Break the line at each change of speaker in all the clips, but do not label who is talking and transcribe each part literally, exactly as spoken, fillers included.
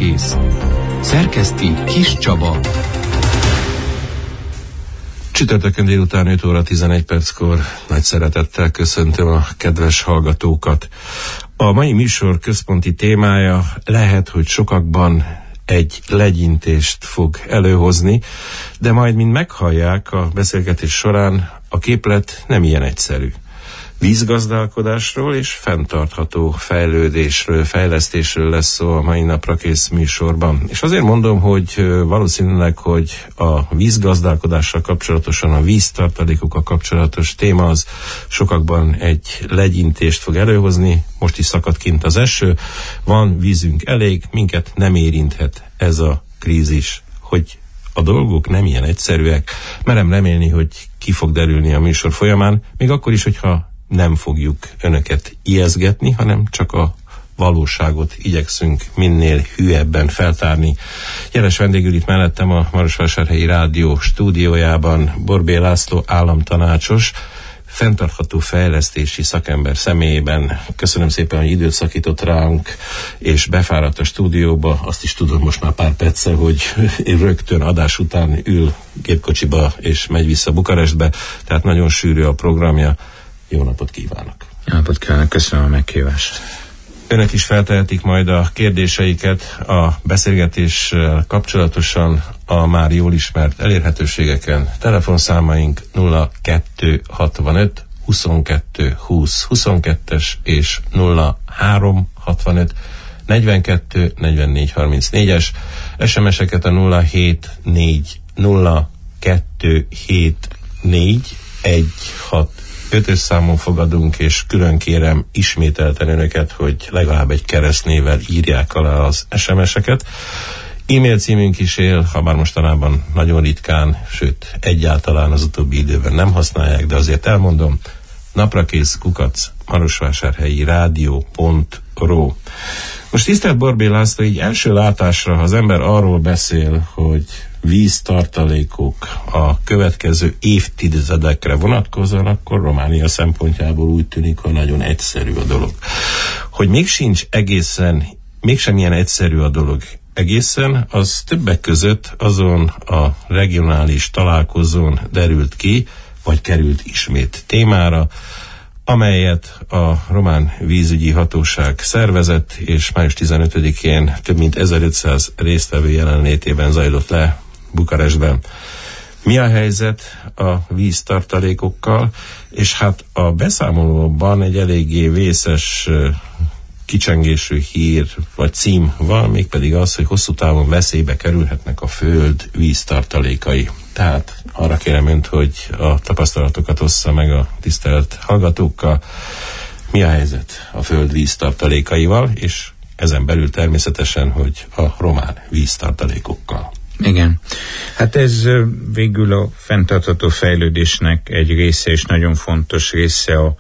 Naprakész. Szerkeszti Kis Csaba.
Csütörtökön délután öt óra tizenegy perckor nagy szeretettel köszöntöm a kedves hallgatókat. A mai műsor központi témája lehet, hogy sokakban egy legyintést fog előhozni, de majd, mint meghallják a beszélgetés során, a képlet nem ilyen egyszerű. Vízgazdálkodásról és fenntartható fejlődésről, fejlesztésről lesz szó a mai Naprakész műsorban. És azért mondom, hogy valószínűleg, hogy a vízgazdálkodással kapcsolatosan, a víztartalékokkal kapcsolatos téma az sokakban egy legyintést fog előhozni. Most is szakadt kint az eső, van vízünk elég, minket nem érinthet ez a krízis. Hogy a dolgok nem ilyen egyszerűek, merem remélni, hogy ki fog derülni a műsor folyamán, még akkor is, hogyha nem fogjuk önöket ijeszgetni, hanem csak a valóságot igyekszünk minél hűebben feltárni. Jeles vendégül itt mellettem a Marosvásárhelyi Rádió stúdiójában Borbély László államtanácsos, fenntartható fejlesztési szakember személyében. Köszönöm szépen, hogy időt szakított ránk, és befáradt a stúdióba. Azt is tudom most már pár perccel, hogy rögtön adás után ül gépkocsiba és megy vissza Bukarestbe, tehát nagyon sűrű a programja. Jó napot kívánok!
Jó napot kívánok, köszönöm a meghívást!
Önök is feltehetik majd a kérdéseiket a beszélgetéssel kapcsolatosan a már jól ismert elérhetőségeken. Telefonszámaink nulla kettő hatvanöt huszonkettő húsz huszonkettes és nulla három hatvanöt negyvenkettő negyvennégy harmincnégyes, es em es-eket a nulla hét négy nulla kettő hét négy egy hat ötös számon fogadunk, és külön kérem ismételten önöket, hogy legalább egy keresztnével írják alá az es em es-eket. E-mail címünk is él, ha bár mostanában nagyon ritkán, sőt egyáltalán az utóbbi időben nem használják, de azért elmondom, naprakész kukac marosvásárhelyi rádió pont ro. Most tisztelt Borbély László, így első látásra, ha az ember arról beszél, hogy víztartalékok a következő évtizedekre vonatkozóan, akkor Románia szempontjából úgy tűnik, hogy nagyon egyszerű a dolog. Hogy még sincs egészen, mégsem ilyen egyszerű a dolog egészen, az többek között azon a regionális találkozón derült ki, vagy került ismét témára, amelyet a Román Vízügyi Hatóság szervezett, és május tizenötödikén több mint ezerötszáz résztvevő jelenlétében zajlott le Bukarestben. Mi a helyzet a víztartalékokkal? És hát a beszámolóban egy eléggé vészes kicsengésű hír vagy cím van, mégpedig az, hogy hosszú távon veszélybe kerülhetnek a föld víztartalékai. Tehát arra kérem önt, hogy a tapasztalatokat ossza meg a tisztelt hallgatókkal. Mi a helyzet a föld víztartalékaival, és ezen belül természetesen, hogy a román víztartalékokkal.
Igen. Hát ez végül a fenntartható fejlődésnek egy része, és nagyon fontos része a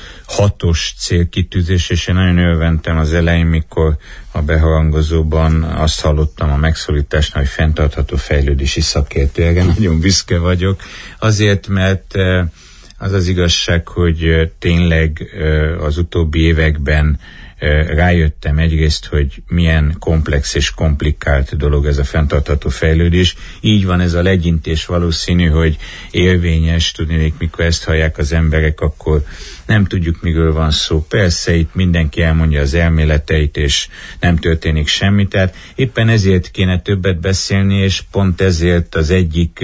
hatos célkitűzés, és én nagyon örventem az elején, mikor a beharangozóban azt hallottam a megszólításnál, hogy fenntartható fejlődési szakértő. Erre nagyon büszke vagyok. Azért, mert az az igazság, hogy tényleg az utóbbi években rájöttem egyrészt, hogy milyen komplex és komplikált dolog ez a fenntartható fejlődés. Így van ez a legyintés, valószínű, hogy érvényes, tudnék, mikor ezt hallják az emberek, akkor nem tudjuk, miről van szó. Persze itt mindenki elmondja az elméleteit, és nem történik semmi, tehát éppen ezért kéne többet beszélni, és pont ezért az egyik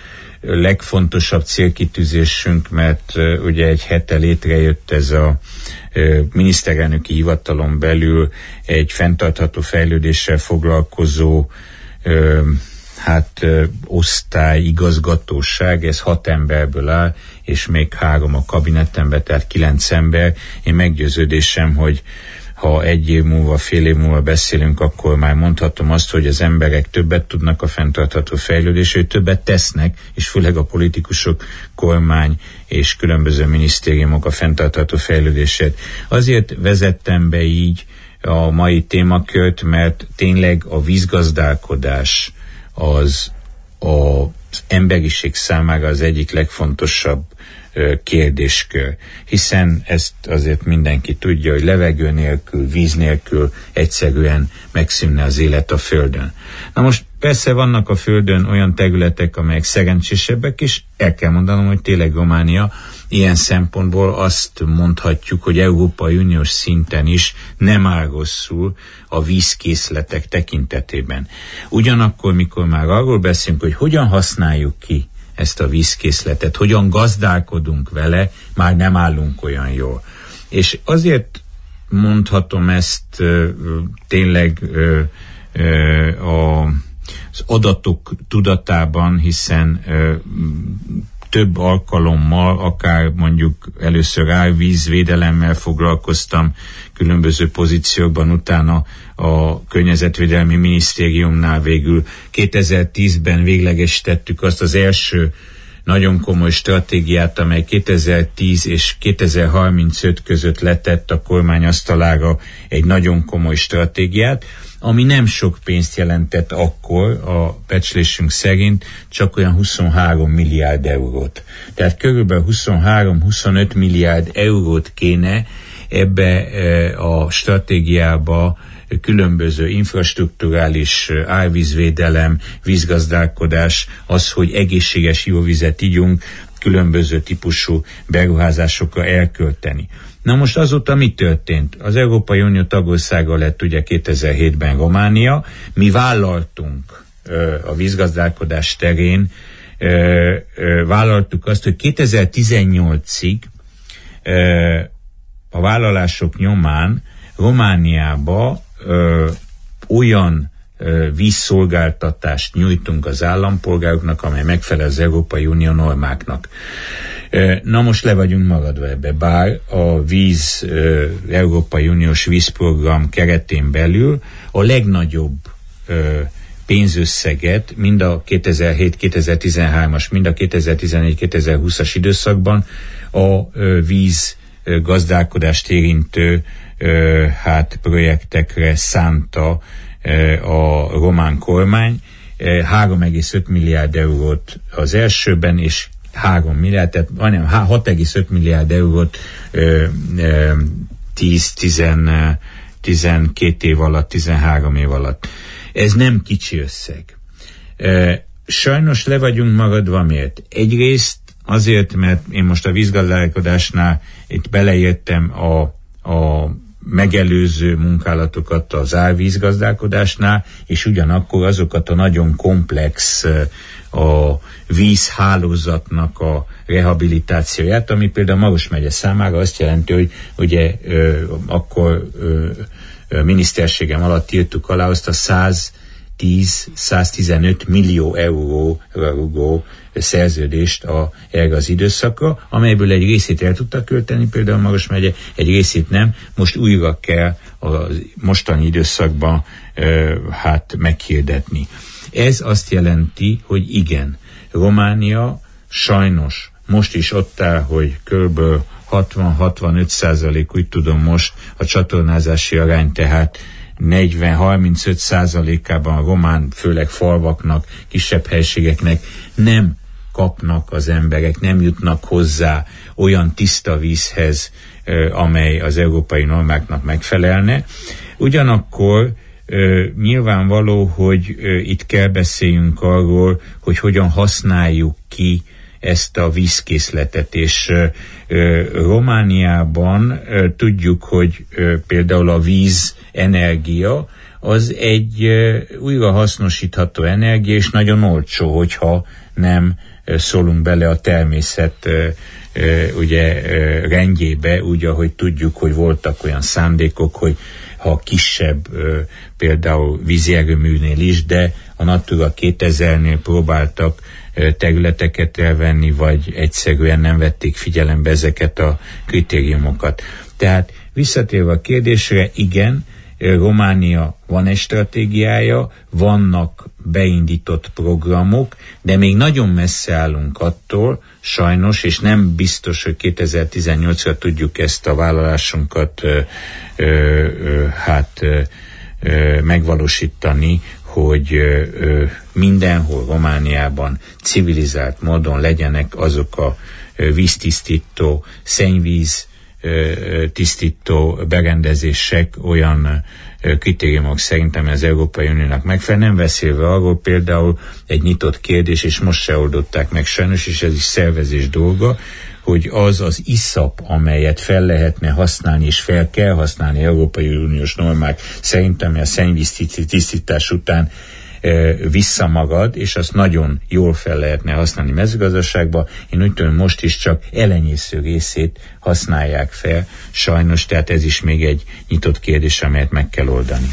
legfontosabb célkitűzésünk, mert uh, ugye egy hete létrejött ez a uh, miniszterelnöki hivatalon belül egy fenntartható fejlődéssel foglalkozó uh, hát uh, osztály, igazgatóság, ez hat emberből áll, és még három a kabinetemben, tehát kilenc ember. Én meggyőződésem, hogy ha egy év múlva, fél év múlva beszélünk, akkor már mondhatom azt, hogy az emberek többet tudnak a fenntartható fejlődésről, hogy többet tesznek, és főleg a politikusok, kormány és különböző minisztériumok a fenntartható fejlődését. Azért vezettem be így a mai témakört, mert tényleg a vízgazdálkodás az az emberiség számára az egyik legfontosabb kérdéskör, hiszen ezt azért mindenki tudja, hogy levegő nélkül, víz nélkül egyszerűen megszűnne az élet a Földön. Na most persze vannak a Földön olyan területek, amelyek szerencsésebbek, és el kell mondanom, hogy tényleg Románia ilyen szempontból azt mondhatjuk, hogy Európai Uniós szinten is nem áll rosszul a vízkészletek tekintetében. Ugyanakkor, mikor már arról beszélünk, hogy hogyan használjuk ki ezt a vízkészletet, hogyan gazdálkodunk vele, már nem állunk olyan jól. És azért mondhatom ezt ö, tényleg ö, ö, a, az adatok tudatában, hiszen ö, több alkalommal, akár mondjuk először árvízvédelemmel foglalkoztam különböző pozíciókban, utána a Környezetvédelmi Minisztériumnál végül kétezer-tízben véglegesítettük azt az első nagyon komoly stratégiát, amely kétezer-tíz és kétezer-harmincöt között letett a kormány asztalára egy nagyon komoly stratégiát, ami nem sok pénzt jelentett akkor, a becslésünk szerint csak olyan huszonhárom milliárd eurót. Tehát körülbelül huszonhárom-huszonöt milliárd eurót kéne ebbe a stratégiába különböző infrastrukturális árvízvédelem, vízgazdálkodás, az, hogy egészséges jó vizet igyunk, különböző típusú beruházásokra elkölteni. Na most azóta mi történt? Az Európai Unió tagországa lett ugye kétezer-hétben Románia, mi vállaltunk ö, a vízgazdálkodás terén, ö, ö, vállaltuk azt, hogy kétezer-tizennyolcig ö, a vállalások nyomán Romániába ö, olyan ö, vízszolgáltatást nyújtunk az állampolgároknak, amely megfelel az Európai Unió normáknak. Na most le vagyunk maradva ebbe, bár a víz, ö, Európai Uniós vízprogram keretén belül a legnagyobb ö, pénzösszeget mind a kétezer-hét-kétezer-tizenhármas, mind a kétezer-tizenegy-kétezer-húszas időszakban a ö, víz ö, gazdálkodást érintő ö, hát projektekre szánta ö, a román kormány. három egész öt milliárd eurót az elsőben, és három milliárd, tehát majdnem hat egész öt milliárd eurót tíz-tizenkét év alatt, tizenhárom év alatt. Ez nem kicsi összeg. E, sajnos le vagyunk maradva, miért? Egyrészt azért, mert én most a vízgazdálkodásnál itt beleértem a, a megelőző munkálatokat az árvízgazdálkodásnál, és ugyanakkor azokat a nagyon komplex a vízhálózatnak a rehabilitációját, ami például Maros megye számára azt jelenti, hogy ugye ö, akkor ö, ö, miniszterségem alatt írtuk alá azt a száztíz-száztizenöt millió euróra rugó szerződést a, erre az időszakra, amelyből egy részét el tudta költeni például Maros megye, egy részét nem, most újra kell a mostani időszakban ö, hát meghirdetni. Ez azt jelenti, hogy igen, Románia sajnos most is ott áll, hogy kb. hatvan-hatvanöt százalék, úgy tudom most a csatornázási arány, tehát negyven-harmincöt százalékában a román, főleg falvaknak, kisebb helységeknek nem kapnak az emberek, nem jutnak hozzá olyan tiszta vízhez, amely az európai normáknak megfelelne. Ugyanakkor Ö, nyilvánvaló, hogy ö, itt kell beszéljünk arról, hogy hogyan használjuk ki ezt a vízkészletet, és ö, ö, Romániában ö, tudjuk, hogy ö, például a vízenergia az egy ö, újra hasznosítható energia, és nagyon olcsó, hogyha nem ö, szólunk bele a természet ö, ö, ugye ö, rendjébe, úgy, ahogy tudjuk, hogy voltak olyan szándékok, hogy ha kisebb ö, például vízi erőműnél is, de a Natura kétezernél próbáltak ö, területeket elvenni, vagy egyszerűen nem vették figyelembe ezeket a kritériumokat. Tehát visszatérve a kérdésre, igen, Románia van egy stratégiája, vannak beindított programok, de még nagyon messze állunk attól, sajnos, és nem biztos, hogy kétezer-tizennyolcra tudjuk ezt a vállalásunkat ö, ö, ö, hát ö, ö, megvalósítani, hogy mindenhol Romániában civilizált módon legyenek azok a víztisztító, szennyvíz tisztító berendezések olyan kritériumok szerintem az Európai Uniónak megfelel, nem beszélve arról például egy nyitott kérdés, és most se oldották meg sajnos, és ez is szervezés dolga, hogy az az iszap, amelyet fel lehetne használni, és fel kell használni Európai Uniós normák szerintem a szennyvíz tisztítás után e, visszamagad, és azt nagyon jól fel lehetne használni mezőgazdaságba. Én úgy tudom, most is csak elenyésző részét használják fel, sajnos, tehát ez is még egy nyitott kérdés, amelyet meg kell oldani.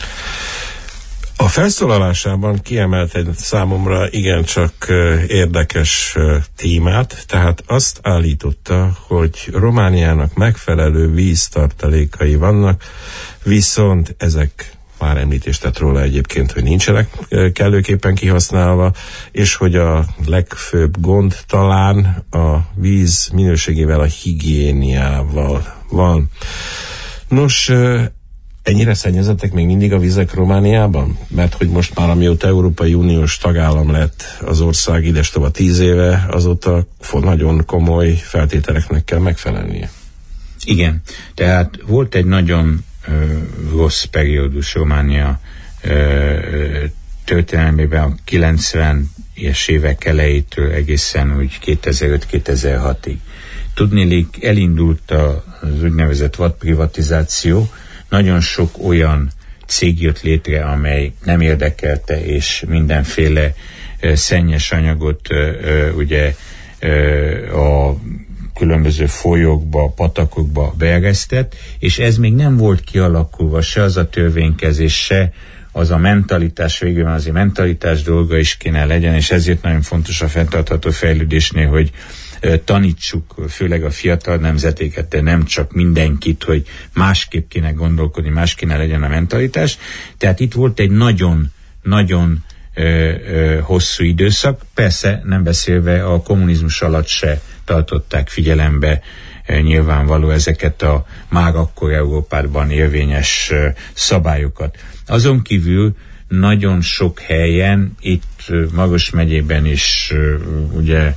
A felszólalásában kiemelt egy számomra igencsak érdekes témát, tehát azt állította, hogy Romániának megfelelő víztartalékai vannak, viszont ezek már említést tett róla egyébként, hogy nincsenek kellőképpen kihasználva, és hogy a legfőbb gond talán a víz minőségével, a higiéniával van. Nos, ennyire szennyezettek még mindig a vizek Romániában? Mert hogy most már amióta Európai Uniós tagállam lett az ország idestova tíz éve, azóta nagyon komoly feltételeknek kell megfelelnie.
Igen, tehát volt egy nagyon ö, rossz periódus Románia ö, történelmében a kilencvenes évek elejétől egészen úgy kétezer-öt kétezer-hatig. Tudniillik, elindult az úgynevezett vadprivatizáció, nagyon sok olyan cég jött létre, amely nem érdekelte, és mindenféle uh, szennyes anyagot uh, uh, ugye uh, a különböző folyókba, patakokba beeresztett, és ez még nem volt kialakulva, se az a törvénykezés, se az a mentalitás, végül azért mentalitás dolga is kéne legyen, és ezért nagyon fontos a fenntartható fejlődésnél, hogy tanítsuk főleg a fiatal nemzetéket, de nem csak mindenkit, hogy másképp kéne gondolkodni, más kéne legyen a mentalitás. Tehát itt volt egy nagyon-nagyon hosszú időszak, persze nem beszélve a kommunizmus alatt se tartották figyelembe e, nyilvánvaló ezeket a már akkor Európában érvényes e, szabályokat. Azon kívül nagyon sok helyen, itt Maros megyében is e, ugye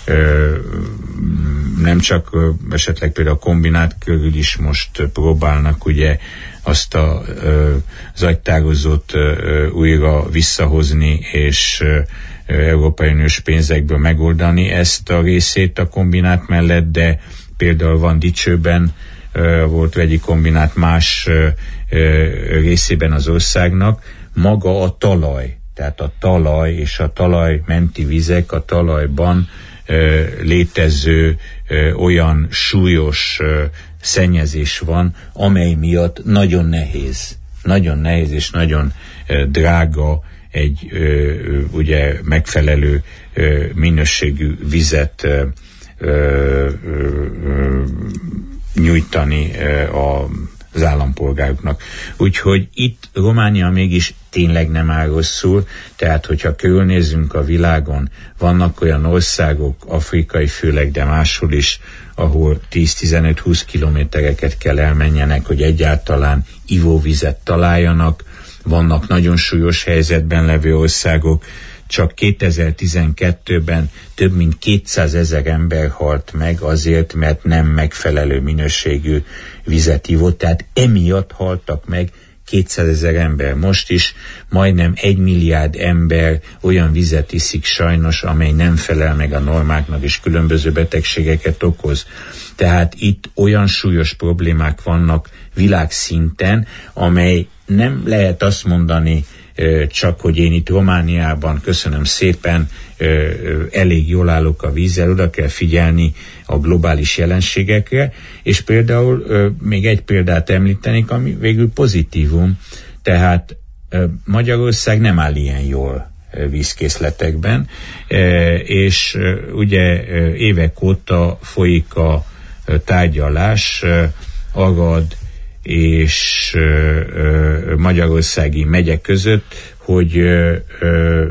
nem csak esetleg például a kombinát körül is most próbálnak ugye azt a az agytározót újra visszahozni és Európai Uniós pénzekből megoldani ezt a részét a kombinát mellett, de például van Dicsőben volt vegyi kombinát más részében az országnak, maga a talaj, tehát a talaj és a talaj menti vizek, a talajban létező olyan súlyos szennyezés van, amely miatt nagyon nehéz, nagyon nehéz és nagyon drága egy ugye megfelelő minőségű vizet nyújtani az állampolgároknak. Úgyhogy itt Románia mégis tényleg nem áll rosszul, tehát hogyha körülnézzünk a világon, vannak olyan országok, afrikai főleg, de máshol is, ahol tíz-tizenöt-húsz kilométereket kell elmenjenek, hogy egyáltalán ivóvizet találjanak, vannak nagyon súlyos helyzetben levő országok, csak kétezer-tizenkettőben több mint kétszázezer ember halt meg azért, mert nem megfelelő minőségű vizet ivott, tehát emiatt haltak meg kétszázezer ember. Most is majdnem egy milliárd ember olyan vizet iszik sajnos, amely nem felel meg a normáknak, és különböző betegségeket okoz. Tehát itt olyan súlyos problémák vannak világszinten, amely nem lehet azt mondani, csak hogy én itt Romániában, köszönöm szépen, elég jól állok a vízzel, oda kell figyelni a globális jelenségekre, és például még egy példát említenék, ami végül pozitívum, tehát Magyarország nem áll ilyen jól vízkészletekben, és ugye évek óta folyik a tárgyalás Arad és ö, ö, magyarországi megyek között, hogy ö, ö,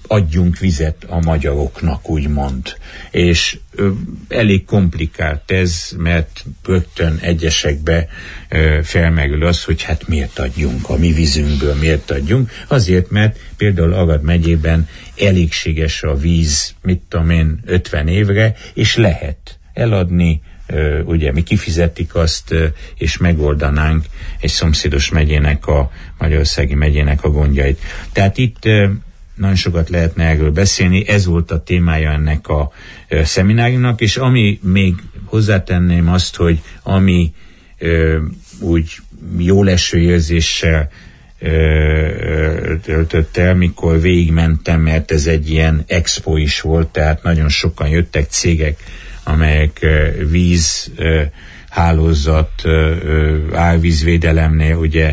adjunk vizet a magyaroknak, úgymond. És ö, elég komplikált ez, mert rögtön egyesekbe ö, felmerül az, hogy hát miért adjunk, a mi vízünkből miért adjunk. Azért, mert például Arad megyében elégséges a víz, mit tudom én, ötven évre, és lehet eladni, ö, ugye mi kifizetik azt, ö, és megoldanánk egy szomszédos megyének, a Magyarországi megyének a gondjait. Tehát itt ö, nagyon sokat lehetne erről beszélni, ez volt a témája ennek a ö, szemináriumnak, és ami még hozzátenném azt, hogy ami ö, úgy jó leső érzéssel töltött el, mikor végigmentem, mert ez egy ilyen expo is volt, tehát nagyon sokan jöttek cégek, amelyek víz, hálózat, árvízvédelemnél ugye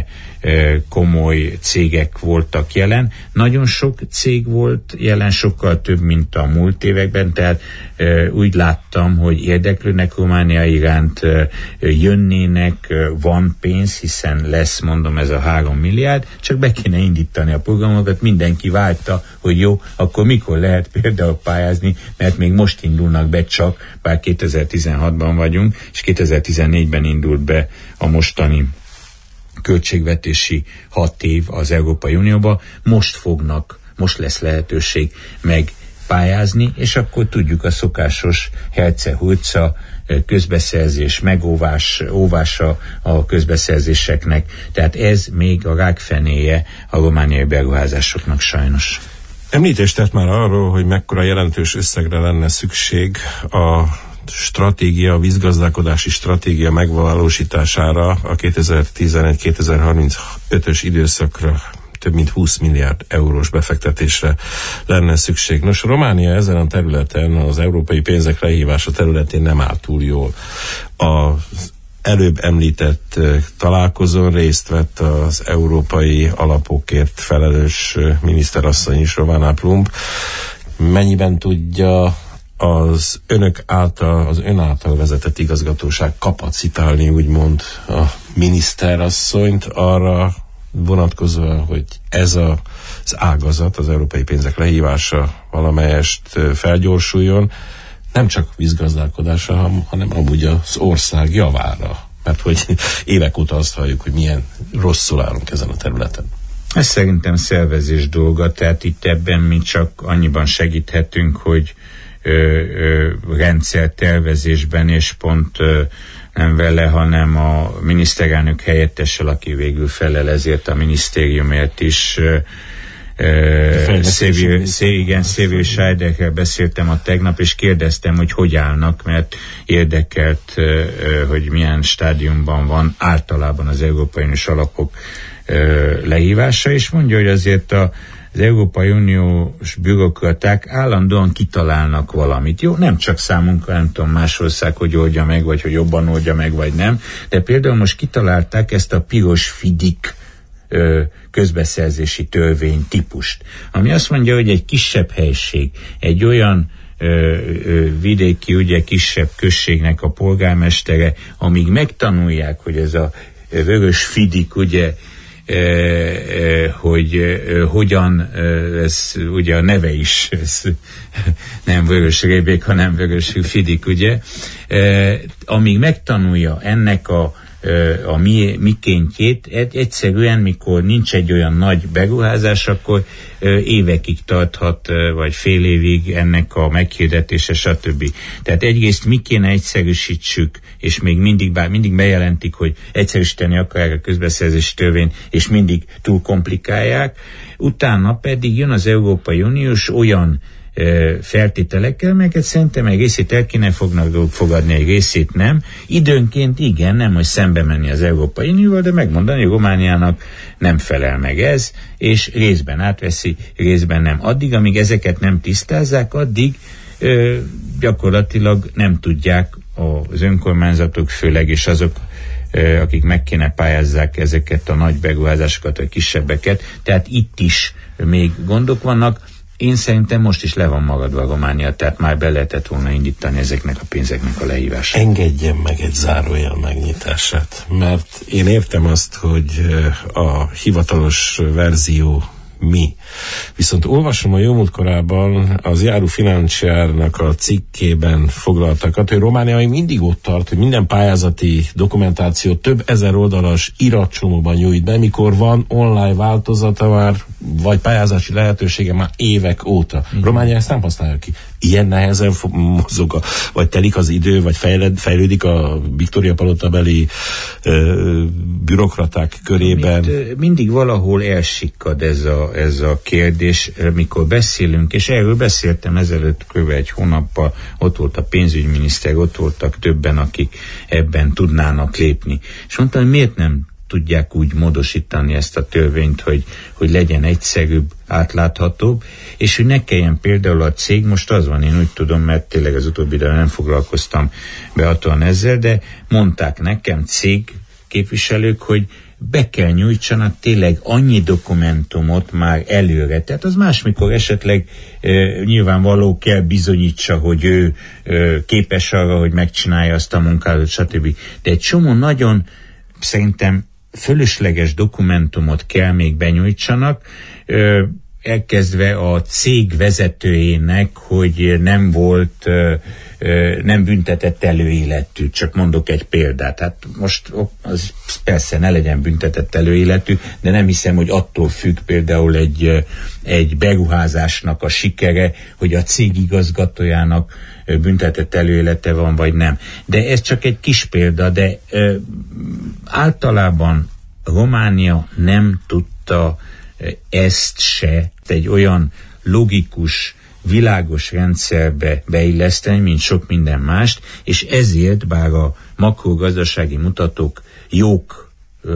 komoly cégek voltak jelen. Nagyon sok cég volt jelen, sokkal több, mint a múlt években, tehát úgy láttam, hogy érdeklődnek Románia iránt, jönnének, van pénz, hiszen lesz, mondom, ez a három milliárd, csak be kéne indítani a programokat, mindenki várta, hogy jó, akkor mikor lehet például pályázni, mert még most indulnak be csak, bár kétezer-tizenhatban vagyunk, és kétezer-tizennégyben indult be a mostani költségvetési hat év az Európai Unióba, most fognak, most lesz lehetőség megpályázni, és akkor tudjuk a szokásos herce-hurca közbeszerzés, megóvás, óvása a közbeszerzéseknek, tehát ez még a rákfenéje a romániai beruházásoknak sajnos.
Említést tett már arról, hogy mekkora jelentős összegre lenne szükség a stratégia, a vízgazdálkodási stratégia megvalósítására a kétezer-tizenegy kétezer-harmincötös időszakra több mint húsz milliárd eurós befektetésre lenne szükség. Nos, Románia ezen a területen, az európai pénzek lehívása területén nem áll túl jól. Az előbb említett találkozón részt vett az európai alapokért felelős miniszterasszony is, Rovana Plumb. Mennyiben tudja az önök által, az ön által vezetett igazgatóság kapacitálni, úgymond a miniszterasszonyt arra vonatkozóan, hogy ez a, az ágazat, az európai pénzek lehívása valamelyest felgyorsuljon, nem csak vízgazdálkodása, hanem amúgy az ország javára. Mert hogy évek óta azt halljuk, hogy milyen rosszul állunk ezen a területen.
Ez szerintem szervezés dolga, tehát itt ebben mi csak annyiban segíthetünk, hogy ö, ö, rendszertervezésben, és pont ö, nem vele, hanem a miniszterelnök helyettessel, aki végül felel ezért a minisztériumért is. Igen, Szévő Sájderrel beszéltem a tegnap, és kérdeztem, hogy hogy állnak, mert érdekelt, hogy milyen stádiumban van általában az Európai Uniós alapok lehívása, és mondja, hogy azért a az Európai Uniós bürokraták állandóan kitalálnak valamit. Jó, nem csak számunkra, nem tudom, más ország, hogy oldja meg, vagy hogy jobban oldja meg, vagy nem, de például most kitalálták ezt a piros fidik ö, közbeszerzési törvény típust, ami azt mondja, hogy egy kisebb helység, egy olyan ö, ö, vidéki, ugye kisebb községnek a polgármestere, amíg megtanulják, hogy ez a vörös fidik, ugye, Eh, eh, hogy eh, hogyan, eh, ez ugye a neve is, ez nem vörös rébék, hanem vörös fidik, ugye, eh, amíg megtanulja ennek a, eh, a mi, mikéntjét, egy, egyszerűen, mikor nincs egy olyan nagy beruházás, akkor eh, évekig tarthat, eh, vagy fél évig ennek a meghirdetése, stb. Tehát egyrészt mi kéne egyszerűsítsük, és még mindig, bár mindig bejelentik, hogy egyszerűsíteni akarják a közbeszerzési törvényt, és mindig túl komplikálják. Utána pedig jön az Európai Uniós olyan e, feltételekkel, melyeket szerintem egy részét el kéne fognak fogadni, egy részét nem. Időnként igen, nem, hogy szembe menni az Európai Unióval, de megmondani, hogy Romániának nem felel meg ez, és részben átveszi, részben nem. Addig, amíg ezeket nem tisztázzák, addig e, gyakorlatilag nem tudják az önkormányzatok, főleg, és azok, akik meg kéne pályázzák ezeket a nagy beruházásokat, vagy kisebbeket, tehát itt is még gondok vannak. Én szerintem most is le van maradva a Románia, tehát már be lehetett volna indítani ezeknek a pénzeknek a lehívását.
Engedjen meg egy zárójel megnyitását, mert én értem azt, hogy a hivatalos verzió mi. Viszont olvasom a jómúlt korában az Yahoo Financial-nak a cikkében foglaltakat, hogy Románia még mindig ott tart, hogy minden pályázati dokumentáció több ezer oldalas iratcsomóban nyújt be, mikor van online változata már, vagy pályázási lehetősége már évek óta. Mm. Románia ezt nem használja ki. Ilyen nehezen mozog, a, vagy telik az idő, vagy fejled, fejlődik a Viktória palotabeli ö, bürokraták körében.
Mind, mindig valahol elsikkad ez a, ez a kérdés, mikor beszélünk, és erről beszéltem ezelőtt kb. Egy hónappal, ott volt a pénzügyminiszter, ott voltak többen, akik ebben tudnának lépni. És mondtam, hogy miért nem tudják úgy módosítani ezt a törvényt, hogy, hogy legyen egyszerűbb, átláthatóbb, és hogy ne kelljen például a cég, most az van, én úgy tudom, mert tényleg az utóbbi időben nem foglalkoztam behatóan ezzel, de mondták nekem cég képviselők, hogy be kell nyújtsanak tényleg annyi dokumentumot már előre. Tehát az más, mikor esetleg e, nyilvánvaló kell bizonyítsa, hogy ő e, képes arra, hogy megcsinálja azt a munkálat, stb. De egy csomó nagyon szerintem fölösleges dokumentumot kell még benyújtsanak, ö, elkezdve a cég vezetőjének, hogy nem volt, ö, ö, nem büntetett előéletű. Csak mondok egy példát. Hát most az persze ne legyen büntetett előéletű, de nem hiszem, hogy attól függ például egy, egy beruházásnak a sikere, hogy a cég igazgatójának büntetett előélete van, vagy nem. De ez csak egy kis példa, de ö, általában Románia nem tudta ezt se egy olyan logikus, világos rendszerbe beilleszteni, mint sok minden mást, és ezért, bár a makrogazdasági mutatók jók,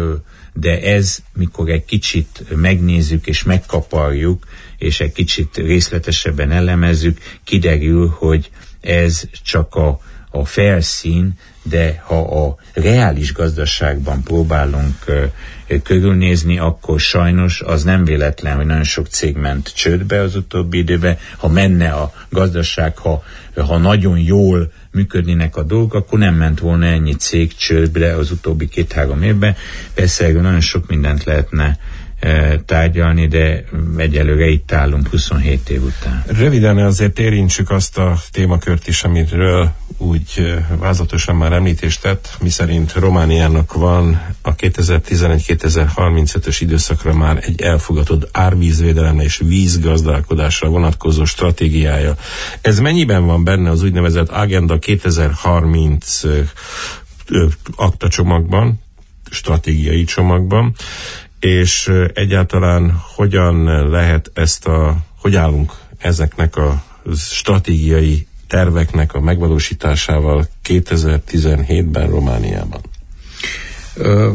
de ez, mikor egy kicsit megnézzük és megkaparjuk, és egy kicsit részletesebben elemezzük, kiderül, hogy ez csak a, a felszín, de ha a reális gazdaságban próbálunk uh, körülnézni, akkor sajnos az nem véletlen, hogy nagyon sok cég ment csődbe az utóbbi időben. Ha menne a gazdaság, ha, ha nagyon jól működnének a dolgok, akkor nem ment volna ennyi cég csődbe az utóbbi két-három évben. Persze nagyon sok mindent lehetne tárgyalni, de egyelőre itt állunk huszonhét év után.
Röviden azért érintsük azt a témakört is, amiről úgy vázlatosan már említést tett, miszerint Romániának van a kétezer-tizenegy kétezer-harmincötös időszakra már egy elfogadott árvízvédelemre és vízgazdálkodásra vonatkozó stratégiája. Ez mennyiben van benne az úgynevezett Agenda kétezer-harminc aktacsomagban, stratégiai csomagban, és egyáltalán hogyan lehet ezt a, hogy állunk ezeknek a stratégiai terveknek a megvalósításával kétezer-tizenhétben Romániában?
Ö,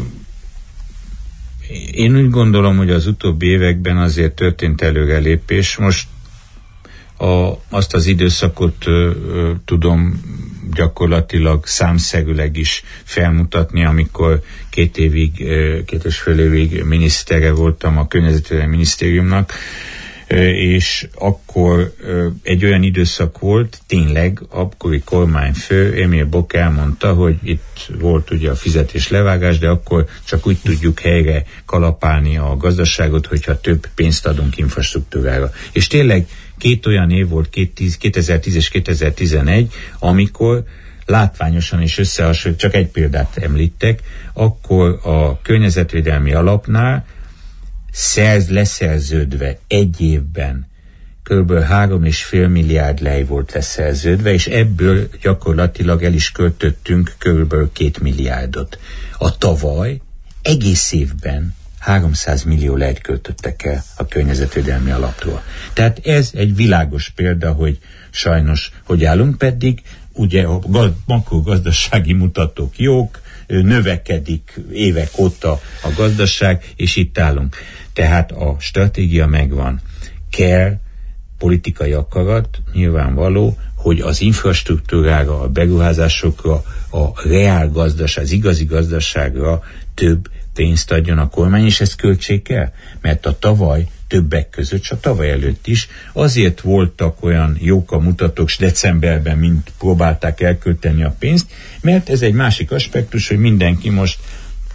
én úgy gondolom, hogy az utóbbi években azért történt előrelépés. Most a, azt az időszakot ö, ö, tudom gyakorlatilag számszerűleg is felmutatni, amikor két évig, két és fél évig minisztere voltam a Környezetvédelmi Minisztériumnak, és akkor egy olyan időszak volt, tényleg akkori kormányfő Emil Boc elmondta, hogy itt volt ugye a fizetés levágás, de akkor csak úgy tudjuk helyre kalapálni a gazdaságot, hogyha több pénzt adunk infrastruktúrára. És tényleg két olyan év volt, kétezer-tíz és kétezer-tizenegy, amikor látványosan és összehasonlít, csak egy példát említek, akkor a környezetvédelmi alapnál szerz, leszerződve egy évben kb. három és fél milliárd lej volt leszerződve, és ebből gyakorlatilag el is költöttünk kb. két milliárdot. A tavaly egész évben háromszáz millió lejt költöttek el a környezetvédelmi alapról. Tehát ez egy világos példa, hogy sajnos hogy állunk, pedig ugye a makrogazdasági mutatók jók, növekedik évek óta a gazdaság, és itt állunk. Tehát a stratégia megvan. Kell politikai akarat, nyilvánvaló, hogy az infrastruktúrára, a beruházásokra, a reál gazdaság, az igazi gazdaságra több pénzt adjon a kormány, és ezt költsék el. Mert a tavaly többek között, csak tavaly előtt is azért voltak olyan jók a mutatók, s decemberben mint próbálták elkölteni a pénzt, mert ez egy másik aspektus, hogy mindenki most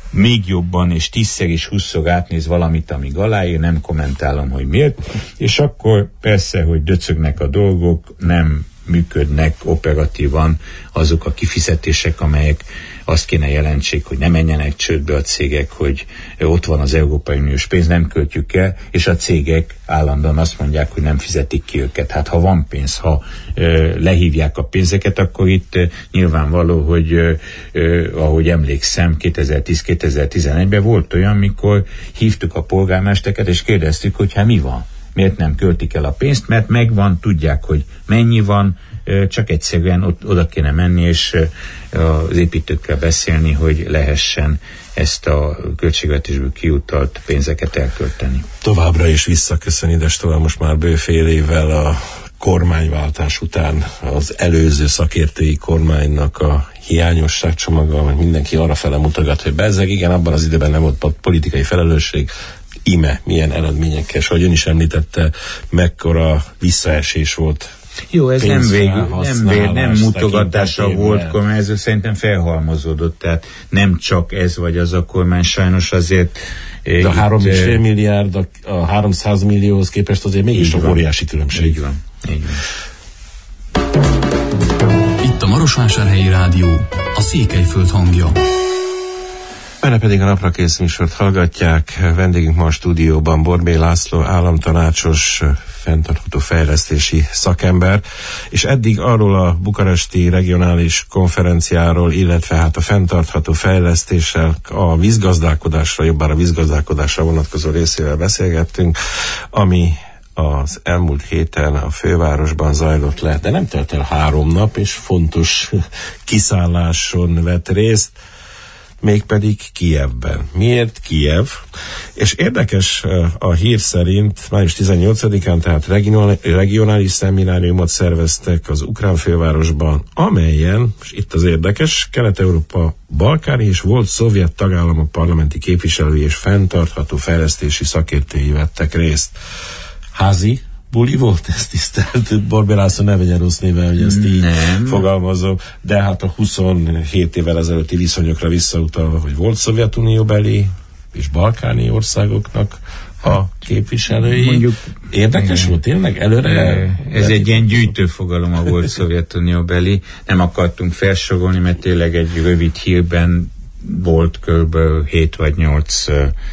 még jobban és tízszer és húszszor átnéz valamit, amíg aláír, nem kommentálom, hogy miért, és akkor persze, hogy döcögnek a dolgok, nem működnek operatívan azok a kifizetések, amelyek azt kéne jelentsék, hogy ne menjenek csődbe a cégek, hogy ott van az Európai Uniós pénz, nem költjük el, és a cégek állandóan azt mondják, hogy nem fizetik ki őket. Hát ha van pénz, ha ö, lehívják a pénzeket, akkor itt ö, nyilvánvaló, hogy ö, ö, ahogy emlékszem, kétezer-tíz-kétezer-tizenegyben volt olyan, mikor hívtuk a polgármestereket, és kérdeztük, hogy hát mi van? Miért nem költik el a pénzt? Mert megvan, tudják, hogy mennyi van, csak egyszerűen ott, oda kéne menni, és az építőkkel beszélni, hogy lehessen ezt a költségvetésből kiutalt pénzeket elkölteni.
Továbbra is visszaköszön idestől, most már bő fél évvel a kormányváltás után az előző szakértői kormánynak a hiányosságcsomaga, hogy mindenki arra fele mutogat, hogy bezzeg, igen, abban az időben nem volt politikai felelősség, ime milyen eredményekkel, és ahogy ön is említette, mekkora visszaesés volt.
Jó, ez nem végül, nem, végül, nem mutogatása volt kormány, ez szerintem felhalmozódott, tehát nem csak ez vagy az a kormány, sajnos azért...
De a három és fél milliárd, a, a háromszáz millióhoz képest azért mégis a óriási különbség.
Így van, így van.
Itt a Marosvásárhelyi Rádió, a Székelyföld hangja.
Önök pedig a Naprakész műsort hallgatják. Vendégünk ma a stúdióban Borbély László, államtanácsos, fenntartható fejlesztési szakember, és eddig arról a bukaresti regionális konferenciáról, illetve hát a fenntartható fejlesztéssel, a vízgazdálkodásra, jobbára vízgazdálkodásra vonatkozó részével beszélgettünk, ami az elmúlt héten a fővárosban zajlott le, de nem telt el három nap, és fontos kiszálláson vett részt, mégpedig Kijevben. Miért Kijev? És érdekes a hír szerint május tizennyolcadikán, tehát regionális szemináriumot szerveztek az ukrán fővárosban, amelyen, és itt az érdekes, Kelet-Európa balkáni és volt szovjet tagállamok parlamenti képviselői és fenntartható fejlesztési szakértői vettek részt. Házi buli volt, ez tisztelt Borbély László, ne vegyen rossz néven, hogy ezt így nem fogalmazom, de hát a huszonhét évvel ezelőtti viszonyokra visszautalva, hogy volt Szovjetunióbeli és balkáni országoknak a képviselői. Mondjuk, érdekes volt tényleg előre?
Ez egy ilyen gyűjtőfogalom, a volt Szovjetunióbeli. Nem akartunk felsorolni, mert tényleg egy rövid hírben volt kb. hét vagy nyolc,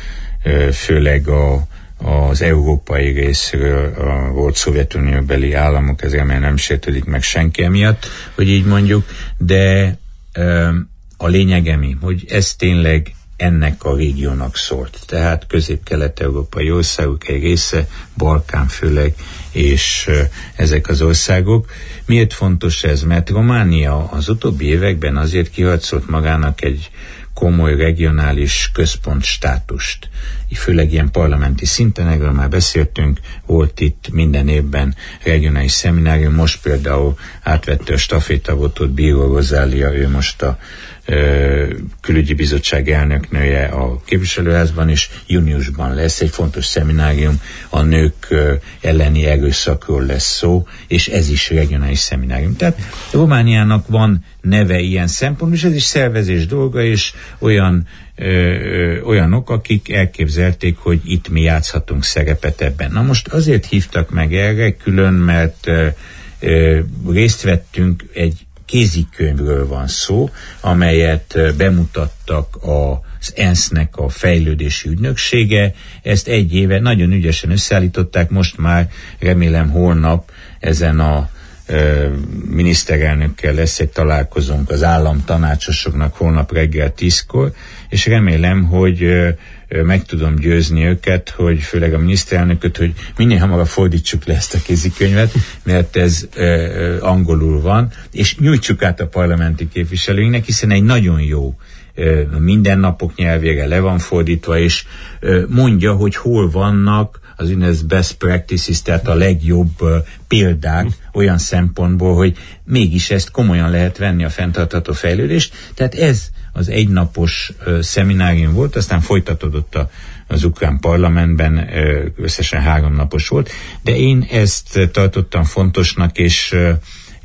főleg a az európai részről a volt Szovjetunióbeli államok, ezért mert nem sértődik meg senki emiatt, hogy így mondjuk, de ö, a lényege mi, hogy ez tényleg ennek a régiónak szólt. Tehát közép-kelet-európai országok egy része, Balkán főleg, és ö, ezek az országok. Miért fontos ez? Mert Románia az utóbbi években azért kiharcolt magának egy komoly regionális központ státust. Főleg ilyen parlamenti szinten, erről már beszéltünk, volt itt minden évben regionális szeminárium, most például átvette a stafétavotot Bíró Rozália, ő most a ö, külügyi bizottság elnöknője a képviselőházban, és júniusban lesz egy fontos szeminárium, a nők ö, elleni erőszakról lesz szó, és ez is regionális szeminárium. Tehát Romániának van neve ilyen szempontból, és ez is szervezés dolga, és olyan Ö, ö, olyanok, akik elképzelték, hogy itt mi játszhatunk szerepet ebben. Na most azért hívtak meg erre külön, mert ö, ö, részt vettünk, egy kézikönyvről van szó, amelyet ö, bemutattak az ENSZ-nek a fejlődési ügynöksége. Ezt egy éve nagyon ügyesen összeállították, most már remélem holnap ezen a miniszterelnökkel lesz egy találkozónk az államtanácsosoknak holnap reggel tízkor, és remélem, hogy ö, ö, meg tudom győzni őket, hogy főleg a miniszterelnököt, hogy minél hamarabb fordítsuk le ezt a kézikönyvet, mert ez ö, ö, angolul van, és nyújtsuk át a parlamenti képviselőinknek, hiszen egy nagyon jó ö, mindennapok nyelvére le van fordítva, és ö, mondja, hogy hol vannak az úgynevezett best practices, tehát a legjobb uh, példák olyan szempontból, hogy mégis ezt komolyan lehet venni, a fenntartható fejlődést. Tehát ez az egynapos uh, szeminárium volt, aztán folytatódott a, az ukrán parlamentben, uh, összesen három napos volt, de én ezt tartottam fontosnak, és uh,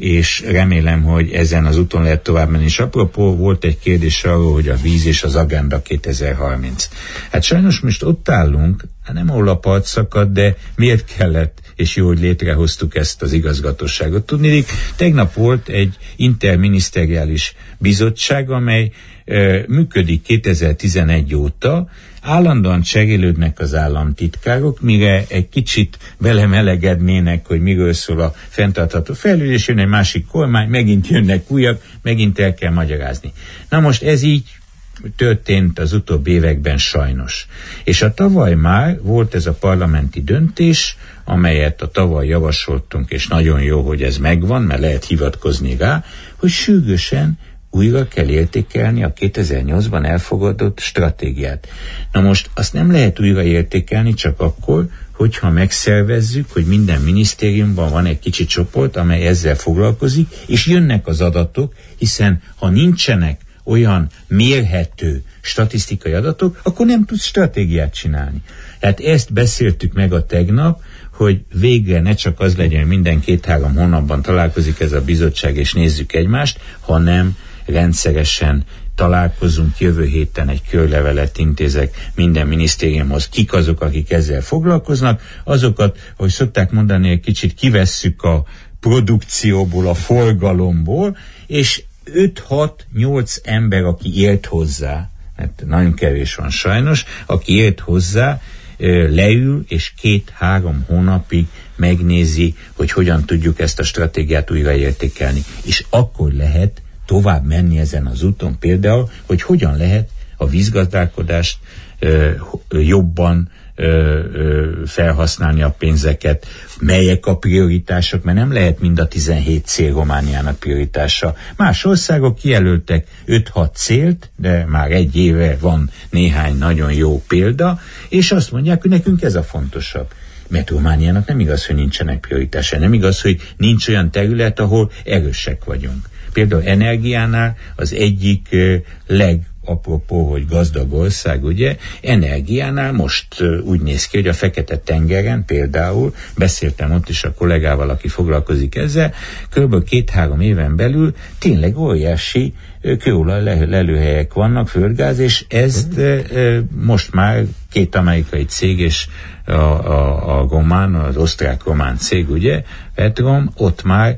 és remélem, hogy ezen az úton lehet tovább menni. És apropó, volt egy kérdés arról, hogy a víz és az agenda kétezer-harminc. Hát sajnos most ott állunk, hát nem ahol a part szakad, de miért kellett, és jó, hogy létrehoztuk ezt az igazgatóságot. Tudnék, tegnap volt egy interminiszteriális bizottság, amely e, működik kétezer-tizenegy óta, állandóan cserélődnek az államtitkárok, mire egy kicsit belemelegednének, hogy miről szól a fenntartható fejlődés, jön egy másik kormány, megint jönnek újak, megint el kell magyarázni. Na most ez így történt az utóbbi években sajnos. És a tavaly már volt ez a parlamenti döntés, amelyet a tavaly javasoltunk, és nagyon jó, hogy ez megvan, mert lehet hivatkozni rá, hogy sürgősen újra kell értékelni a kétezer-nyolcban elfogadott stratégiát. Na most azt nem lehet újra értékelni csak akkor, hogyha megszervezzük, hogy minden minisztériumban van egy kicsi csoport, amely ezzel foglalkozik, és jönnek az adatok, hiszen ha nincsenek olyan mérhető statisztikai adatok, akkor nem tudsz stratégiát csinálni. Tehát ezt beszéltük meg a tegnap, hogy végre ne csak az legyen, hogy minden két-három hónapban találkozik ez a bizottság, és nézzük egymást, hanem rendszeresen találkozunk, jövő héten egy körlevelet intézek minden minisztériumhoz, kik azok, akik ezzel foglalkoznak, azokat, hogy szokták mondani, egy kicsit kivesszük a produkcióból, a forgalomból, és öt-hat-nyolc ember, aki ért hozzá, mert nagyon kevés van sajnos, aki ért hozzá, leül, és két-három hónapig megnézi, hogy hogyan tudjuk ezt a stratégiát újraértékelni. És akkor lehet tovább menni ezen az úton, például, hogy hogyan lehet a vízgazdálkodást ö, jobban ö, ö, felhasználni a pénzeket, melyek a prioritások, mert nem lehet mind a tizenhét cél Romániának prioritása. Más országok kijelöltek öt-hat célt, de már egy éve van néhány nagyon jó példa, és azt mondják, hogy nekünk ez a fontosabb. Mert Romániának nem igaz, hogy nincsenek prioritása, nem igaz, hogy nincs olyan terület, ahol erősek vagyunk. Például energiánál az egyik uh, leg apropó, hogy gazdag ország, ugye, energiánál most uh, úgy néz ki, hogy a Fekete-tengeren például, beszéltem ott is a kollégával, aki foglalkozik ezzel, kb. két-három éven belül tényleg óriási uh, kőolaj le- lelőhelyek vannak, földgáz, és ezt uh, uh, most már két amerikai cég és a, a, a román, az osztrák-román cég, ugye, Petrom, ott már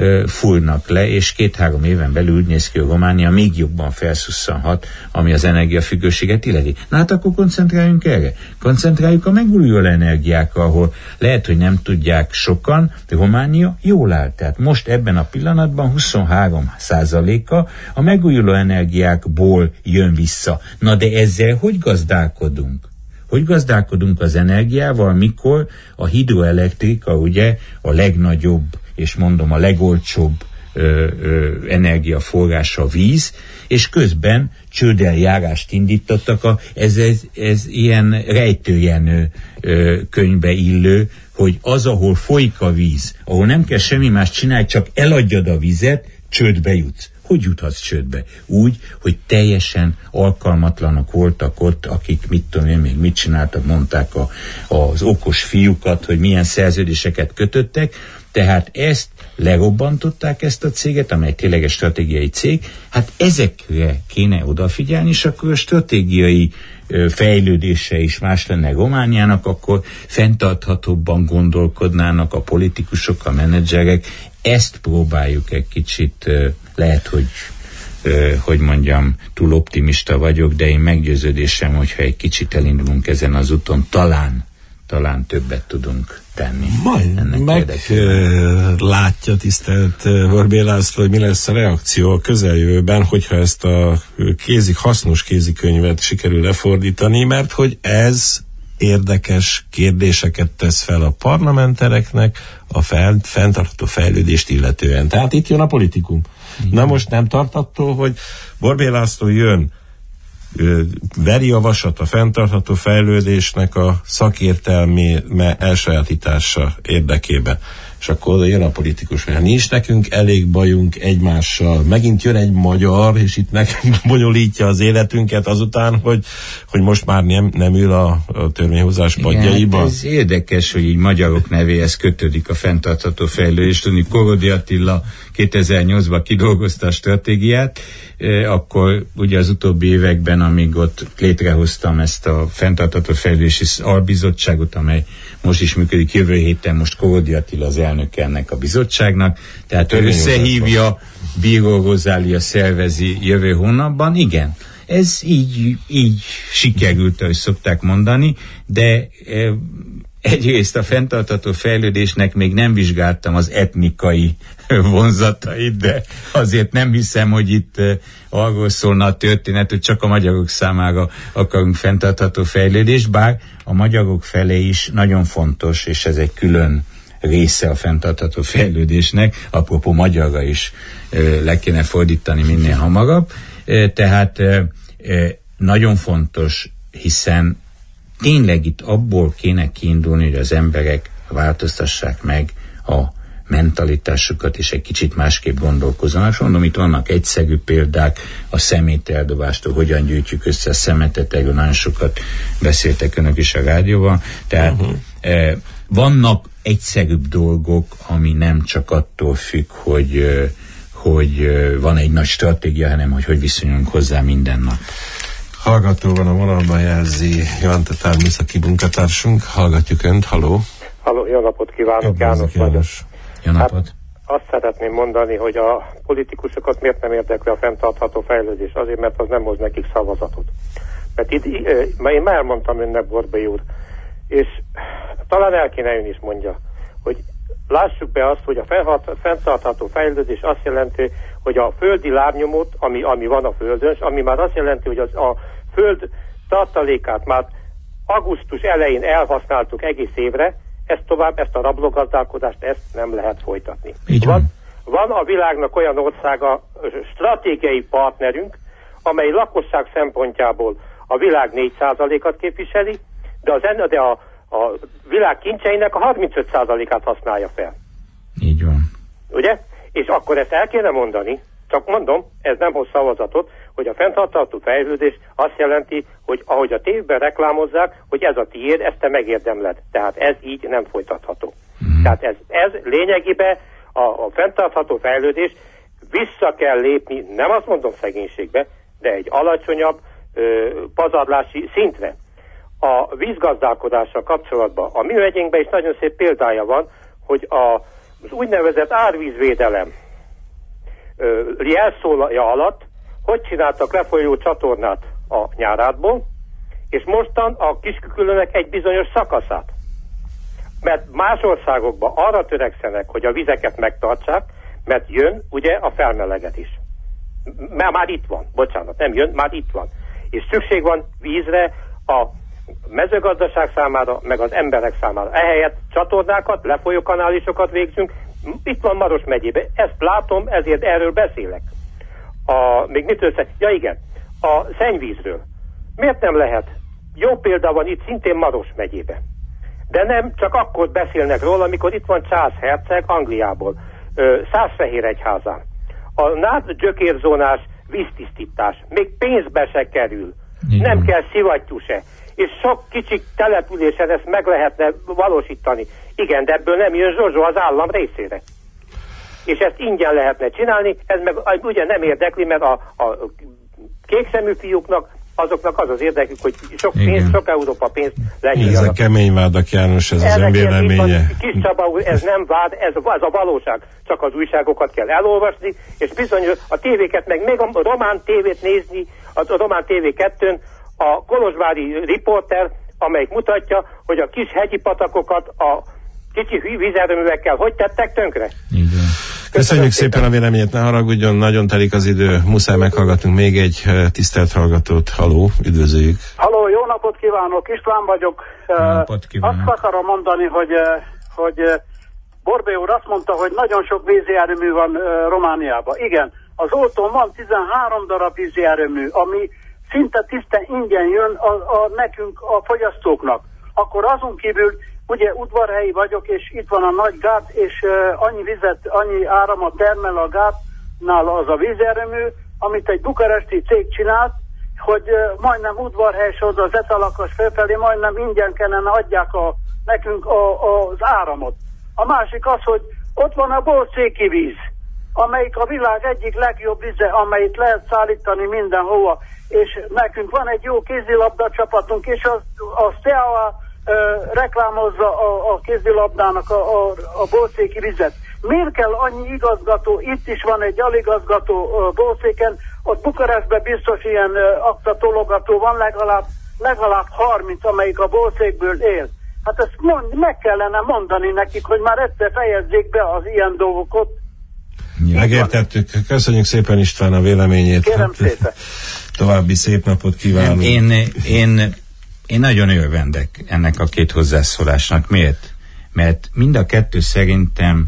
fúrnak le, és két-három éven belül úgy néz ki, hogy Románia még jobban felszusszanhat, ami az energiafüggőséget illeti. Na hát akkor koncentráljunk erre. Koncentráljuk a megújuló energiákra, ahol lehet, hogy nem tudják sokan, de Románia jól áll. Tehát most ebben a pillanatban huszonhárom százaléka a megújuló energiákból jön vissza. Na de ezzel hogy gazdálkodunk? Hogy gazdálkodunk az energiával, mikor a hidroelektrika ugye a legnagyobb, és mondom a legolcsóbb ö, ö, energiaforrása víz, és közben csődeljárást indítottak, a, ez, ez, ez ilyen rejtőjenő ö, könyvbe illő, hogy az, ahol folyik a víz, ahol nem kell semmi más csinálni, csak eladjad a vizet, csődbe jutsz. Hogy juthatsz csődbe? Úgy, hogy teljesen alkalmatlanok voltak ott, akik mit tudom én, még mit csináltak, mondták a, az okos fiúkat, hogy milyen szerződéseket kötöttek, tehát ezt lerobbantották, ezt a céget, amely tényleg egy stratégiai cég, hát ezekre kéne odafigyelni, és akkor a stratégiai ö, fejlődése is más lenne Romániának, akkor fenntarthatóbban gondolkodnának a politikusok, a menedzserek, ezt próbáljuk egy kicsit, ö, lehet, hogy ö, hogy mondjam, túl optimista vagyok, de én meggyőződésem, hogyha egy kicsit elindulunk ezen az úton, talán talán többet tudunk tenni.
Majd meglátja, tisztelt Horvéth László, hogy mi lesz a reakció a közeljövőben, hogyha ezt a kézik, hasznos kézikönyvet sikerül lefordítani, mert hogy ez érdekes kérdéseket tesz fel a parlamentereknek a fel, fenntartható fejlődést illetően. Tehát itt jön a politikum. Igen. Na most nem tart attól, hogy Horvéth László jön, veri a vasat a fenntartható fejlődésnek a szakértelmi elsajátítása érdekében. és akkor oda jön a politikus, hogy nincs nekünk elég bajunk egymással, megint jön egy magyar, és itt nekünk bonyolítja az életünket azután, hogy, hogy most már nem, nem ül a, a törvényhozás padjaiba.
Hát ez érdekes, hogy így magyarok nevéhez kötődik a fenntartható fejlődés. Tudni, Korodi Attila kétezer-nyolcban kidolgozta a stratégiát, akkor ugye az utóbbi években, amíg ott létrehoztam ezt a fenntartható fejlődési albizottságot, amely most is működik, jövő héten most Korodi Attila az elnöke ennek a bizottságnak, tehát ő összehívja, Bíró Rozália szervezi jövő hónapban, igen. Ez így, így sikerült, ahogy szokták mondani, de e, egyrészt a fenntartható fejlődésnek még nem vizsgáltam az etnikai vonzatait, de azért nem hiszem, hogy itt e, arról szólna a történet, hogy csak a magyarok számára akarunk fenntartható fejlődést, bár a magyarok felé is nagyon fontos, és ez egy külön része a fenntartható fejlődésnek, apropó magyarra is e, le kéne fordítani minél hamarabb, e, tehát e, nagyon fontos, hiszen tényleg itt abból kéne kiindulni, hogy az emberek változtassák meg a mentalitásukat, és egy kicsit másképp gondolkozzanak. Mondom, itt vannak egyszerű példák, a szemételdobástól, hogyan gyűjtjük össze a szemetet, erről nagyon sokat beszéltek önök is a rádióban. Tehát uh-huh. eh, vannak egyszerűbb dolgok, ami nem csak attól függ, hogy eh, hogy van egy nagy stratégia, hanem hogy hogy viszonyulunk hozzá minden nap.
Hallgató van a vonalban, jelzi Johan Tatár műszaki munkatársunk. Hallgatjuk Önt, halló.
Halló, jó napot kívánok, János vagyok.
Jó napot.
Hát azt szeretném mondani, hogy a politikusokat miért nem érdekli a fenntartható fejlődés? Azért, mert az nem hoz nekik szavazatot. Mert itt, én már elmondtam önnek, Borbély úr, és talán el kéne ön is mondja, hogy lássuk be azt, hogy a fenntartható fejlődés azt jelenti, hogy a földi lábnyomot, ami, ami van a földön, ami már azt jelenti, hogy az, a föld tartalékát már augusztus elején elhasználtuk egész évre, ezt tovább, ezt a rablógazdálkodást, ezt nem lehet folytatni. Van, van a világnak olyan országa, stratégiai partnerünk, amely lakosság szempontjából a világ négy százalékát képviseli, de, az, de a, a világ kincseinek a harmincöt százalékát használja fel.
Így van.
Ugye? És akkor ezt el kéne mondani, csak mondom, ez nem hoz szavazatot, hogy a fenntartható fejlődés azt jelenti, hogy ahogy a tévben reklámozzák, hogy ez a tiéd, ezt te megérdemled. Tehát ez így nem folytatható. Mm. Tehát ez, ez lényegében a, a fenntartható fejlődés vissza kell lépni, nem azt mondom szegénységbe, de egy alacsonyabb ö, pazarlási szintre. A vízgazdálkodással kapcsolatban a mi megyénkben is nagyon szép példája van, hogy a, az úgynevezett árvízvédelem ö, jelszója alatt hogy csináltak lefolyó csatornát a Nyárádból, és mostan a Kiskükülőnek egy bizonyos szakaszát. Mert más országokban arra törekszenek, hogy a vizeket megtartsák, mert jön ugye a felmelegetés. Mert már itt van, bocsánat, nem jön, már itt van. És szükség van vízre a mezőgazdaság számára, meg az emberek számára. Ehelyett csatornákat, lefolyókanálisokat végzünk. Itt van Maros megyében. Ezt látom, ezért erről beszélek. A, még mit össze? Ja igen, a szennyvízről. Miért nem lehet? Jó példa van itt szintén Maros megyében. De nem csak akkor beszélnek róla, amikor itt van Charles herceg Angliából, Százfehéregyházán. A nád gyökérzónás víztisztítás még pénzbe se kerül. Igen. Nem kell szivattyú se. És sok kicsi településen ezt meg lehetne valósítani. Igen, de ebből nem jön zsozsó az állam részére. És ezt ingyen lehetne csinálni, ez meg ugye nem érdekli, mert a, a kékszemű fiúknak, azoknak az az érdekük, hogy sok pénz, sok Európa pénzt lenyíljanak.
Ez a kemény vádak, János, ez
Ennek
az önvéleménye.
Kis Csaba úr, ez nem vád, ez, ez a valóság. Csak az újságokat kell elolvasni, és bizony a tévéket, meg még a román tévét nézni, a román tévé kettőn, a kolozsvári riporter, amelyik mutatja, hogy a kis hegyi patakokat a kicsi vízerőművekkel hogy tettek tönkre.
Igen. Köszönjük szépen a véleményét, ne haragudjon, nagyon telik az idő, muszáj meghallgatunk még egy tisztelt hallgatót. Haló, üdvözöljük.
Haló, jó napot kívánok, István vagyok.
Jó napot kívánok.
Azt akarom mondani, hogy, hogy Borbély úr azt mondta, hogy nagyon sok vízjármű van Romániában. Igen, az Oltón van tizenhárom darab vízjármű, ami szinte tisztán ingyen jön a, a, nekünk, a fogyasztóknak. Akkor azon kívül ugye udvarhelyi vagyok, és itt van a nagy gát, és uh, annyi vizet, annyi áramot termel a gátnál az a vízerőmű, amit egy bukaresti cég csinált, hogy uh, majdnem udvarhelyhoz az etalakas felfelé majdnem ingyen kellene adják a, nekünk a, a, az áramot. A másik az, hogy ott van a borcéki víz, amelyik a világ egyik legjobb vize, amelyet lehet szállítani mindenhova, és nekünk van egy jó kézilabda csapatunk, és az, a SZEA uh, reklámozza a, a kézilabdának a, a, a borcéki vizet. Miért kell annyi igazgató, itt is van egy aligazgató uh, borcéken, ott Bukarestben biztos ilyen uh, aktatologató van, legalább, legalább harminc, amelyik a borcékből él. Hát ezt mond, meg kellene mondani nekik, hogy már egyszer fejezzék be az ilyen dolgokat.
Ja. Megértettük. Köszönjük szépen István a véleményét.
Kérem
hát,
szépen.
További szép napot kívánunk.
Én, én, én nagyon örvendek ennek a két hozzászólásnak. Miért? Mert mind a kettő szerintem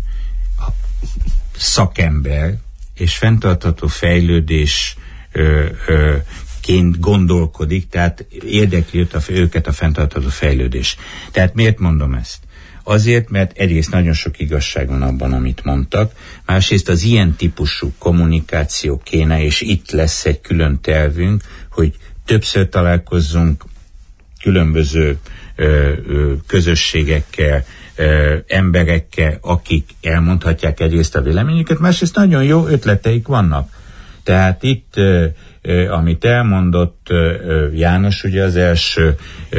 szakember és fenntartható fejlődés ö, ö, ként gondolkodik, tehát érdekli őket a fenntartható fejlődés. Tehát miért mondom ezt? Azért, mert egyrészt nagyon sok igazság van abban, amit mondtak, másrészt az ilyen típusú kommunikáció kéne, és itt lesz egy külön tervünk, hogy többször találkozzunk különböző ö, ö, közösségekkel, ö, emberekkel, akik elmondhatják egyrészt a véleményüket, másrészt nagyon jó ötleteik vannak. Tehát itt ö, amit elmondott János, ugye az első,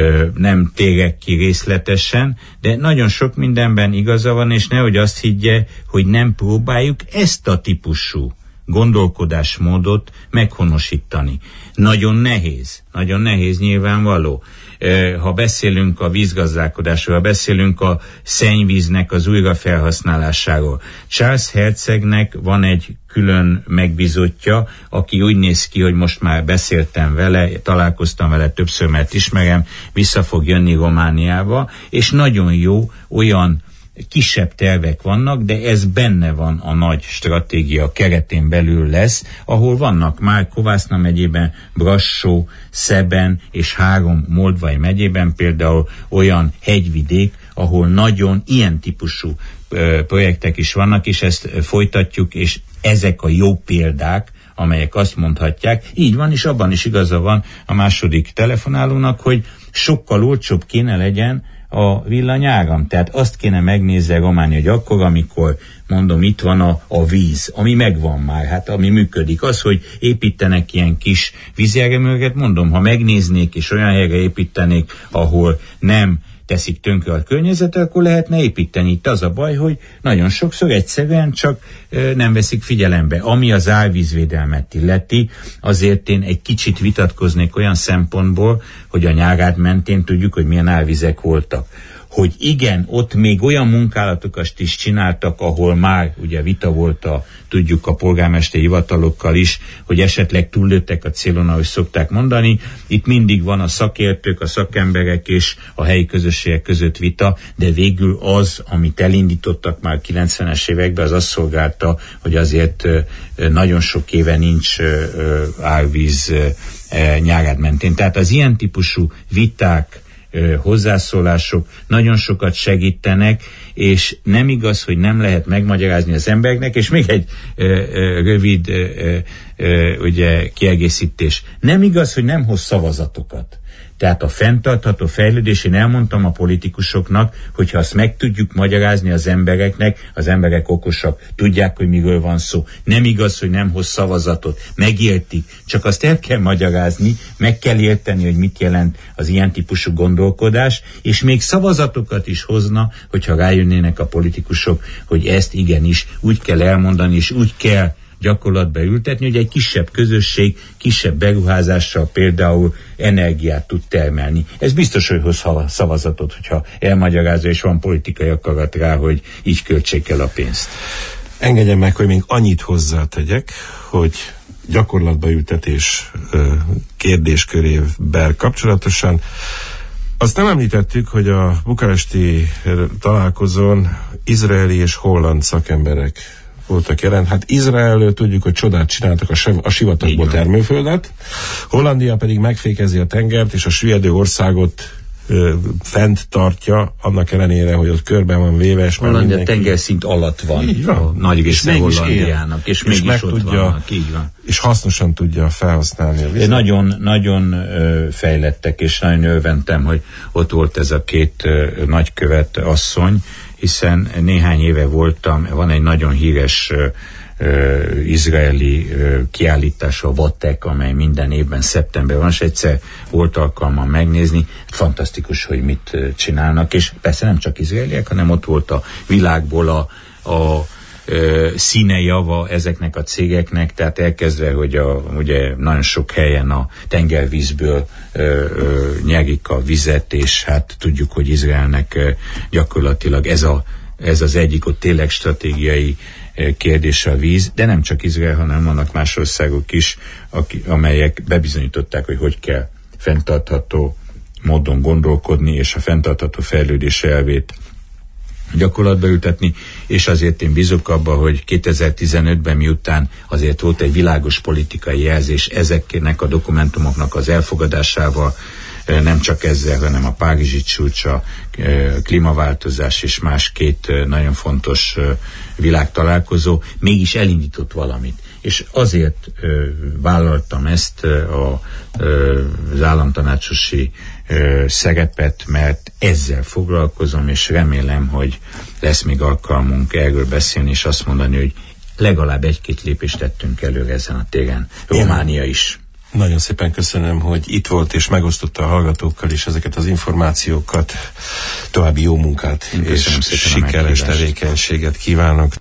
nem térek ki részletesen, de nagyon sok mindenben igaza van, és nehogy azt higgye, hogy nem próbáljuk ezt a típusú gondolkodásmódot meghonosítani. Nagyon nehéz, nagyon nehéz nyilvánvaló. Ha beszélünk a vízgazdálkodásról, ha beszélünk a szennyvíznek az újrafelhasználásáról. Charles Hercegnek van egy külön megbízottja, aki úgy néz ki, hogy most már beszéltem vele, találkoztam vele többször, mert ismerem, vissza fog jönni Romániába, és nagyon jó olyan kisebb tervek vannak, de ez benne van a nagy stratégia keretén belül lesz, ahol vannak már Kovászna megyében, Brassó, Szeben és három Moldvai megyében például olyan hegyvidék, ahol nagyon ilyen típusú ö, projektek is vannak, és ezt folytatjuk, és ezek a jó példák, amelyek azt mondhatják, így van, és abban is igaza van a második telefonálónak, hogy sokkal olcsóbb kéne legyen a villanyáram. Tehát azt kéne megnézni Románia, hogy akkor, amikor mondom, itt van a, a víz, ami megvan már, hát ami működik. Az, hogy építenek ilyen kis vízjáreműveket, mondom, ha megnéznék és olyan helyre építenék, ahol nem teszik tönkre a környezetet, akkor lehetne építeni. Itt az a baj, hogy nagyon sokszor egyszerűen csak ö, nem veszik figyelembe. Ami az árvízvédelmet illeti, azért én egy kicsit vitatkoznék olyan szempontból, hogy a Nyárárd mentén tudjuk, hogy milyen árvizek voltak. Hogy igen, ott még olyan munkálatokat is csináltak, ahol már ugye vita volt a, tudjuk a polgármesteri hivatalokkal is, hogy esetleg túllőttek a célon, ahogy szokták mondani. Itt mindig van a szakértők, a szakemberek és a helyi közösségek között vita, de végül az, amit elindítottak már kilencvenes években, az azt szolgálta, hogy azért nagyon sok éve nincs árvíz Nyárárd mentén. Tehát az ilyen típusú viták, hozzászólások nagyon sokat segítenek, és nem igaz, hogy nem lehet megmagyarázni az embereknek, és még egy ö, ö, rövid ö, ö, ugye, kiegészítés. Nem igaz, hogy nem hoz szavazatokat. Tehát a fenntartható fejlődés, én elmondtam a politikusoknak, hogyha azt meg tudjuk magyarázni az embereknek, az emberek okosak, tudják, hogy miről van szó. Nem igaz, hogy nem hoz szavazatot, megértik, csak azt el kell magyarázni, meg kell érteni, hogy mit jelent az ilyen típusú gondolkodás, és még szavazatokat is hozna, hogyha rájönnének a politikusok, hogy ezt igenis úgy kell elmondani, és úgy kell gyakorlatba ültetni, hogy egy kisebb közösség, kisebb beruházással például energiát tud termelni. Ez biztos, hogy hoz szavazatot, hogyha elmagyarázza, és van politikai akarat rá, hogy így költsék el a pénzt.
Engedjen meg, hogy még annyit hozzátegyek, hogy gyakorlatba ültetés kérdéskörével kapcsolatosan azt nem említettük, hogy a bukaresti találkozón izraeli és holland szakemberek voltak jelen. Hát Izraelről tudjuk, hogy csodát csináltak a, a sivatagból termőföldet, Hollandia pedig megfékezi a tengert, és a süllyedő országot ö, fent tartja, annak ellenére, hogy ott körben van véve, és már
Hollandia
mindenki...
tengerszint alatt van,
Így van.
a nagy része Hollandiának, és, és mégis
meg
ott
tudja,
vannak, így van.
És hasznosan tudja felhasználni a vizet.
Nagyon, nagyon ö, fejlettek, és nagyon örventem, hogy ott volt ez a két ö, nagykövet asszony, hiszen néhány éve voltam, van egy nagyon híres ö, ö, izraeli ö, kiállítás, a Vatek, amely minden évben szeptemberben van, és egyszer volt alkalmam megnézni, fantasztikus, hogy mit ö, csinálnak, és persze nem csak izraeliek, hanem ott volt a világból a, a ö, színe java ezeknek a cégeknek, tehát elkezdve, hogy a, ugye nagyon sok helyen a tengervízből ö, ö, nyerik a vizet, és hát tudjuk, hogy Izraelnek ö, gyakorlatilag ez, a, ez az egyik ott tényleg stratégiai kérdés a víz, de nem csak Izrael, hanem vannak más országok is, aki, amelyek bebizonyították, hogy hogy kell fenntartható módon gondolkodni, és a fenntartható fejlődés elvét gyakorlatba ültetni, és azért én bízok abba, hogy kétezer-tizenötben, miután azért volt egy világos politikai jelzés ezeknek a dokumentumoknak az elfogadásával, nem csak ezzel, hanem a párizsi csúcs, a klímaváltozás és más két nagyon fontos világtalálkozó mégis elindított valamit. És azért ö, vállaltam ezt a, ö, az államtanácsosi ö, szerepet, mert ezzel foglalkozom, és remélem, hogy lesz még alkalmunk erről beszélni, és azt mondani, hogy legalább egy-két lépést tettünk előre ezen a téren. Románia is.
Nagyon szépen köszönöm, hogy itt volt és megosztotta a hallgatókkal is ezeket az információkat. További jó munkát és sikeres tevékenységet kívánok.